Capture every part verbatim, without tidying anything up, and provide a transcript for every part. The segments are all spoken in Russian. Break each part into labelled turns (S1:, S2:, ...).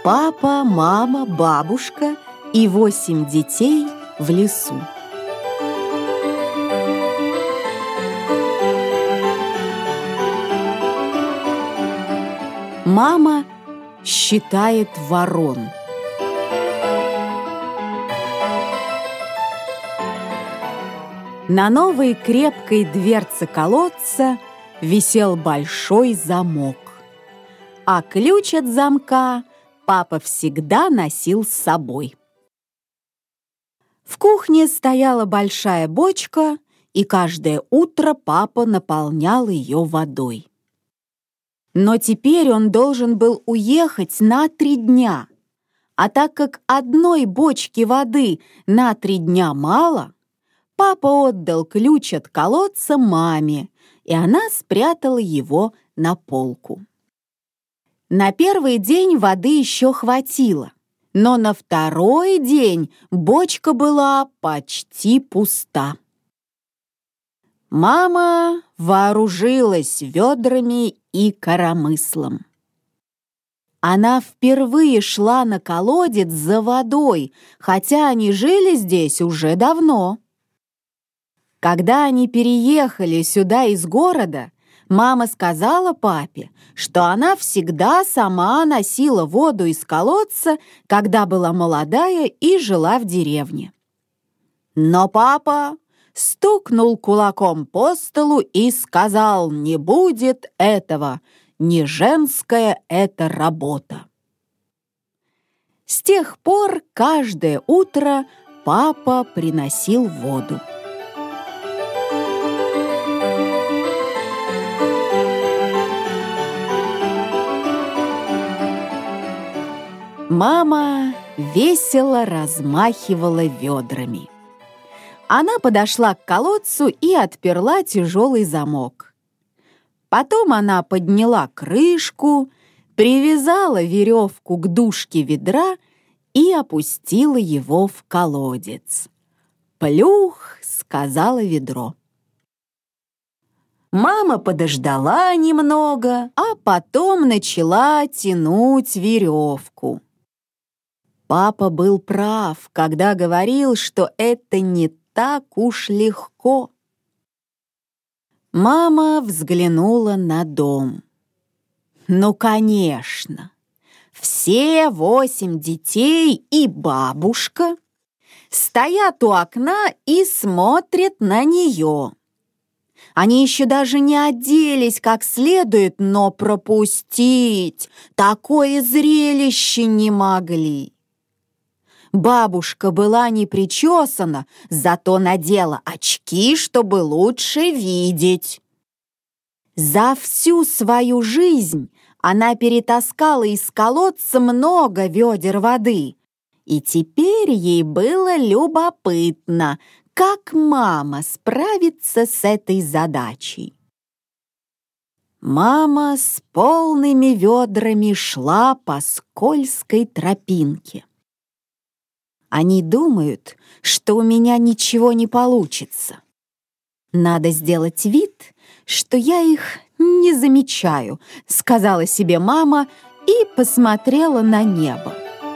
S1: Папа, мама, бабушка и восемь детей в лесу. Мама считает ворон. На новой крепкой дверце колодца висел большой замок, а ключ от замка папа всегда носил с собой. В кухне стояла большая бочка, и каждое утро папа наполнял ее водой. Но теперь он должен был уехать на три дня, а так как одной бочки воды на три дня мало, папа отдал ключ от колодца маме, и она спрятала его на полку. На первый день воды еще хватило, но на второй день бочка была почти пуста. Мама вооружилась ведрами и коромыслом. Она впервые шла на колодец за водой, хотя они жили здесь уже давно. Когда они переехали сюда из города, мама сказала папе, что она всегда сама носила воду из колодца, когда была молодая и жила в деревне. Но папа стукнул кулаком по столу и сказал: «Не будет этого, не женская это работа». С тех пор каждое утро папа приносил воду. Мама весело размахивала ведрами. Она подошла к колодцу и отперла тяжелый замок. Потом она подняла крышку, привязала веревку к дужке ведра и опустила его в колодец. «Плюх!» — сказала ведро. Мама подождала немного, а потом начала тянуть веревку. Папа был прав, когда говорил, что это не так уж легко. Мама взглянула на дом. Ну, конечно, все восемь детей и бабушка стоят у окна и смотрят на нее. Они еще даже не оделись как следует, но пропустить такое зрелище не могли. Бабушка была не причесана, зато надела очки, чтобы лучше видеть. За всю свою жизнь она перетаскала из колодца много ведер воды, и теперь ей было любопытно, как мама справится с этой задачей. Мама с полными ведрами шла по скользкой тропинке. Они думают, что у меня ничего не получится. Надо сделать вид, что я их не замечаю, сказала себе мама и посмотрела на небо.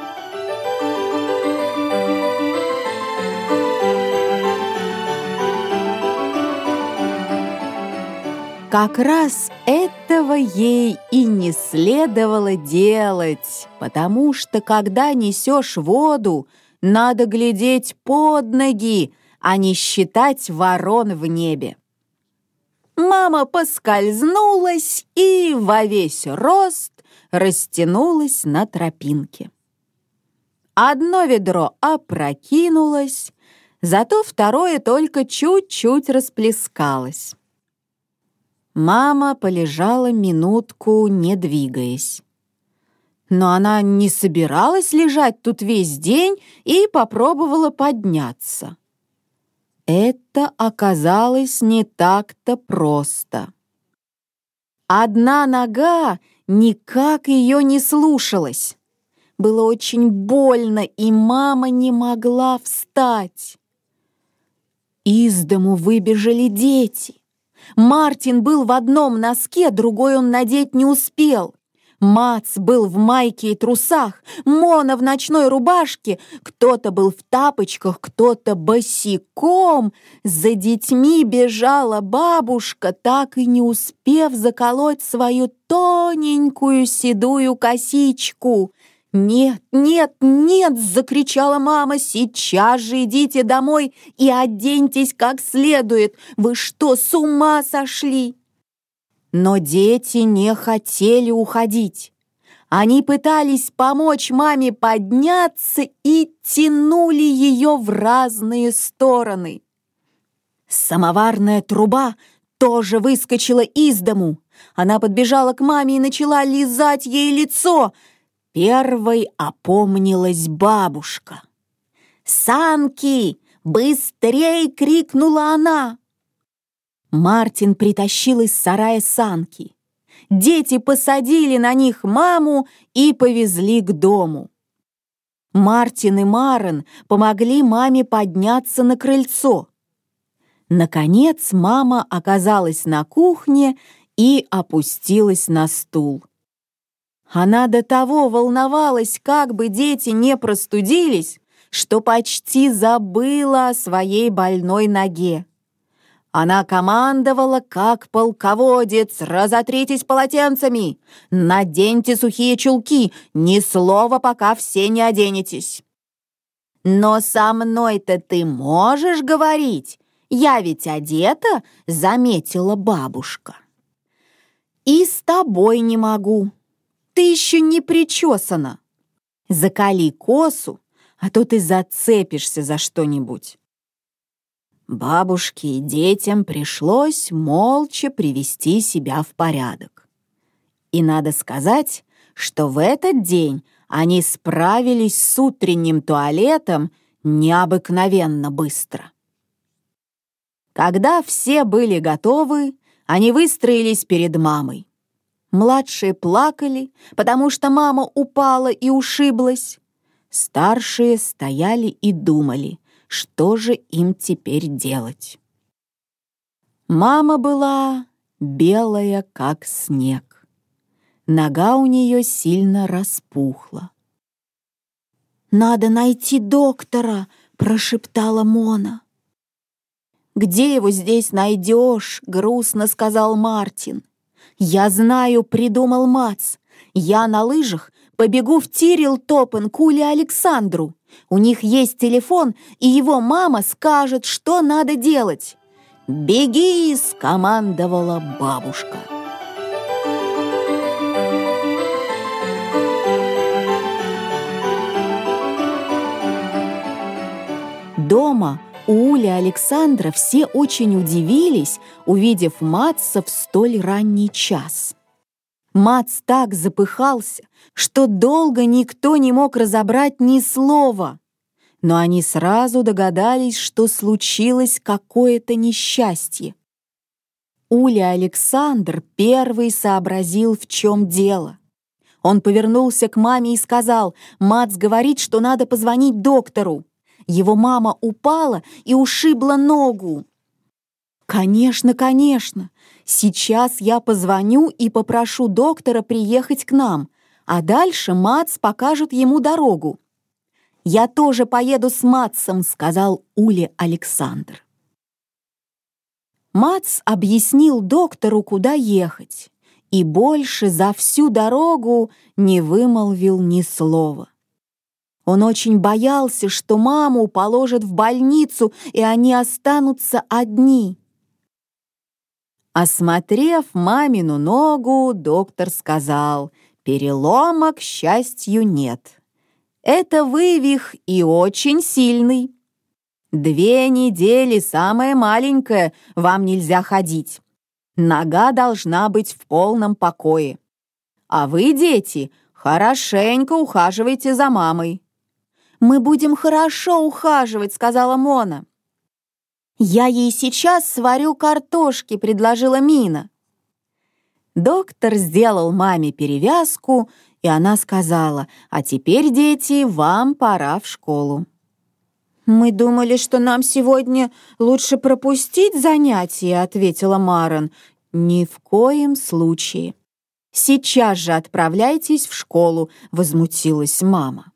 S1: Как раз этого ей и не следовало делать, потому что, когда несешь воду, надо глядеть под ноги, а не считать ворон в небе. Мама поскользнулась и во весь рост растянулась на тропинке. Одно ведро опрокинулось, зато второе только чуть-чуть расплескалось. Мама полежала минутку, не двигаясь. Но она не собиралась лежать тут весь день и попробовала подняться. Это оказалось не так-то просто. Одна нога никак ее не слушалась. Было очень больно, и мама не могла встать. Из дому выбежали дети. Мартин был в одном носке, другой он надеть не успел. Мац был в майке и трусах, Мона в ночной рубашке, кто-то был в тапочках, кто-то босиком. За детьми бежала бабушка, так и не успев заколоть свою тоненькую седую косичку. «Нет, нет, нет!» — закричала мама. «Сейчас же идите домой и оденьтесь как следует! Вы что, с ума сошли?» Но дети не хотели уходить. Они пытались помочь маме подняться и тянули ее в разные стороны. Самоварная труба тоже выскочила из дому. Она подбежала к маме и начала лизать ей лицо. Первой опомнилась бабушка. «Санки! Быстрей!» — крикнула она. Мартин притащил из сарая санки. Дети посадили на них маму и повезли к дому. Мартин и Марен помогли маме подняться на крыльцо. Наконец мама оказалась на кухне и опустилась на стул. Она до того волновалась, как бы дети не простудились, что почти забыла о своей больной ноге. Она командовала, как полководец: «Разотритесь полотенцами! Наденьте сухие чулки! Ни слова, пока все не оденетесь!» «Но со мной-то ты можешь говорить? Я ведь одета!» — заметила бабушка. «И с тобой не могу. Ты еще не причесана. Заколи косу, а то ты зацепишься за что-нибудь». Бабушке и детям пришлось молча привести себя в порядок. И надо сказать, что в этот день они справились с утренним туалетом необыкновенно быстро. Когда все были готовы, они выстроились перед мамой. Младшие плакали, потому что мама упала и ушиблась. Старшие стояли и думали, что же им теперь делать. Мама была белая, как снег. Нога у нее сильно распухла. «Надо найти доктора», — прошептала Мона. «Где его здесь найдешь?» — грустно сказал Мартин. «Я знаю», — придумал Мац. «Я на лыжах побегу в Тирил-Топен к Уле Александру. У них есть телефон, и его мама скажет, что надо делать». «Беги!» — скомандовала бабушка. Дома у Ули Александра все очень удивились, увидев Матца в столь ранний час. Мац так запыхался, что долго никто не мог разобрать ни слова. Но они сразу догадались, что случилось какое-то несчастье. Уля Александр первый сообразил, в чем дело. Он повернулся к маме и сказал: «Мац говорит, что надо позвонить доктору. Его мама упала и ушибла ногу». «Конечно, конечно. Сейчас я позвоню и попрошу доктора приехать к нам, а дальше Мац покажет ему дорогу». «Я тоже поеду с Матцем», — сказал Уле Александр. Мац объяснил доктору, куда ехать, и больше за всю дорогу не вымолвил ни слова. Он очень боялся, что маму положат в больницу, и они останутся одни. Осмотрев мамину ногу, доктор сказал: «Перелома, к счастью, нет. Это вывих и очень сильный. Две недели, самое маленькое, вам нельзя ходить. Нога должна быть в полном покое. А вы, дети, хорошенько ухаживайте за мамой». «Мы будем хорошо ухаживать», — сказала Мона. «Я ей сейчас сварю картошки», — предложила Мина. Доктор сделал маме перевязку, и она сказала: «А теперь, дети, вам пора в школу». «Мы думали, что нам сегодня лучше пропустить занятия», — ответила Марен. «Ни в коем случае. Сейчас же отправляйтесь в школу», — возмутилась мама.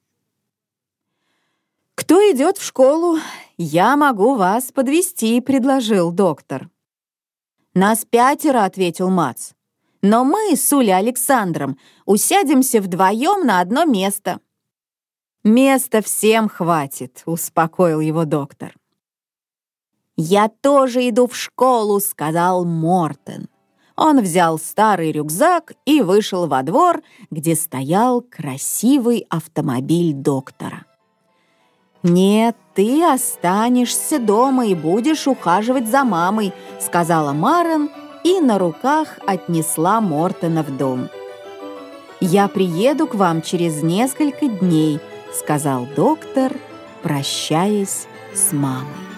S1: «Кто идет в школу? Я могу вас подвезти», — предложил доктор. «Нас пятеро», — ответил Мац. «Но мы с Улей Александром усядемся вдвоем на одно место». «Места всем хватит», — успокоил его доктор. «Я тоже иду в школу», — сказал Мортен. Он взял старый рюкзак и вышел во двор, где стоял красивый автомобиль доктора. «Нет, ты останешься дома и будешь ухаживать за мамой», — сказала Марен и на руках отнесла Мортена в дом. «Я приеду к вам через несколько дней», — сказал доктор, прощаясь с мамой.